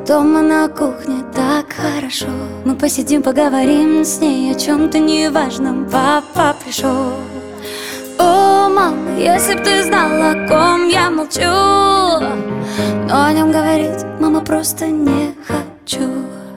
дома на кухне так хорошо. Мы посидим, поговорим с ней о чем-то неважном. Папа пришел. О, мама, если б ты знала, о ком я молчу, но о нем говорить, мама, просто не хочу.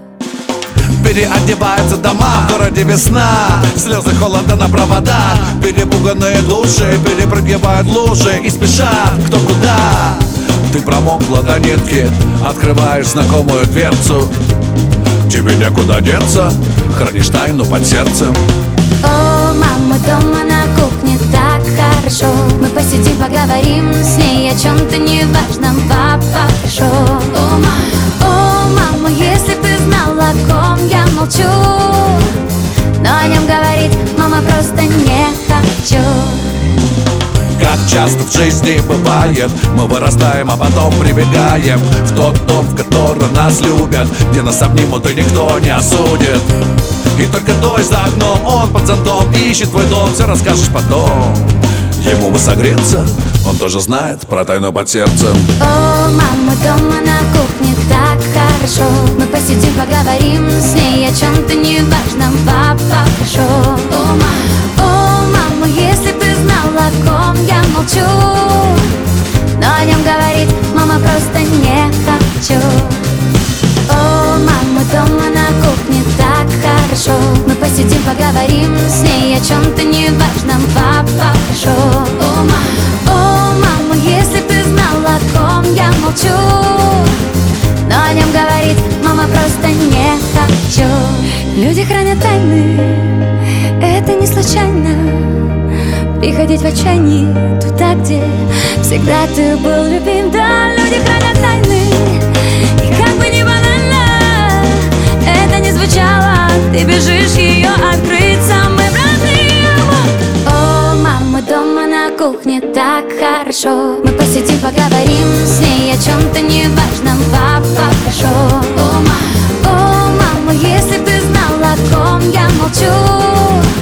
Переодеваются дома, в городе весна, слезы холода на проводах. Перепуганные души перепрыгивают лужи и спешат кто куда. Ты промокла до нитки, открываешь знакомую дверцу. Тебе некуда деться, хранишь тайну под сердцем. О, мама, дома на кухне так хорошо. Мы посидим, поговорим с ней о чем-то неважном. Папа пришел. О, мама, если б ты знала, о ком я молчу, но о нем говорить, мама, просто не хочу. Как часто в жизни бывает, мы вырастаем, а потом прибегаем в тот дом, в котором нас любят, где нас обнимут и никто не осудит. И только дождь за окном, он под зонтом ищет твой дом, все расскажешь потом. Ему бы согреться, он тоже знает про тайну под сердцем. О, мама, дома на кухне так хорошо. Мы посидим, поговорим с ней о чем-то неважном. Папа пришел. О, мама, если б ты знала, о ком я молчу, но о нем говорить, мама, просто не хочу. О, мама, дома на кухне так хорошо. Мы посидим, поговорим с ней о чем-то неважном. Папа пришел. О, мама, если б ты знала, о ком я молчу, но о нем говорить, мама, просто не хочу. Люди хранят тайны, это не случайно. Приходить в отчаянии туда, где всегда ты был любим. Да, люди хранят тайны, и как бы ни банально это не звучало, ты бежишь ее открыть, самый родные. О, мама, дома на кухне так хорошо. Мы посидим, поговорим с ней о чем-то неважном. Папа пришел. О, мама, если б ты знала, о ком я молчу,